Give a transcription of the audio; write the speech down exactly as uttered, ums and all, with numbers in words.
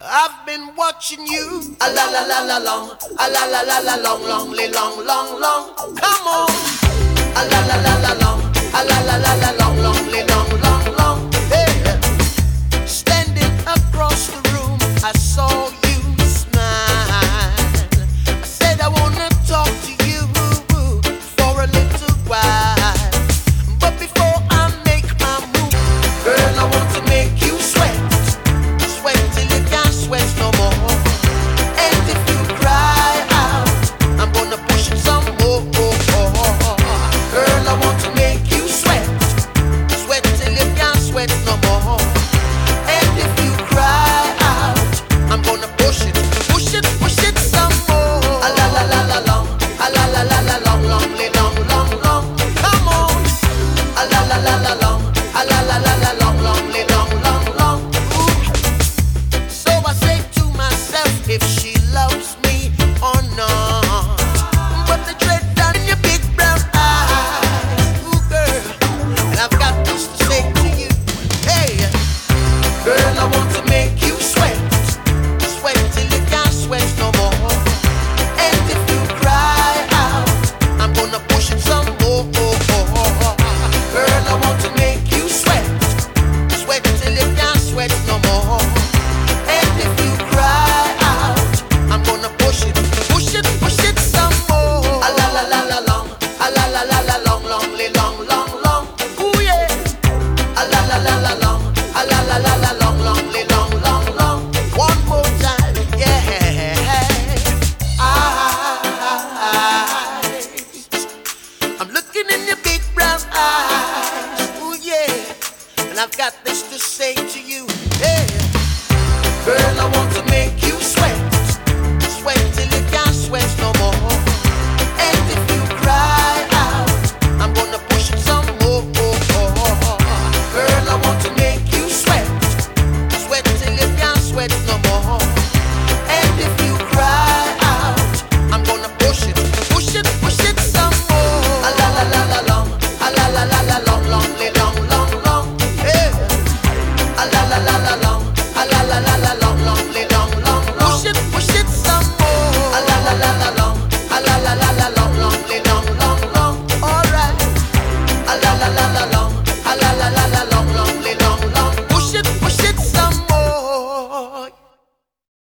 I've been watching you. A la la la la long, a la la la la long, long, li long, long, long. Come on. A la la la la long, a la la la la long, long, li long, long, long. Hey. Standing across the room, I saw you smile. I said I wanna talk to you for a little while. But before I make my move, girl, I want to make you sweat. Sweat till you can't sweat no more. And if you cry out, I'm gonna push it some more. Girl, I want to make you sweat. Sweat till you can't sweat no more. And if you cry out, I'm gonna push it, push it, push it some more. A la la la la long, a la la la la long, long, li long, long, long. Come on. A la la la la long, a la la la la long, long, li long, long, long. Ooh. So I say to myself, if she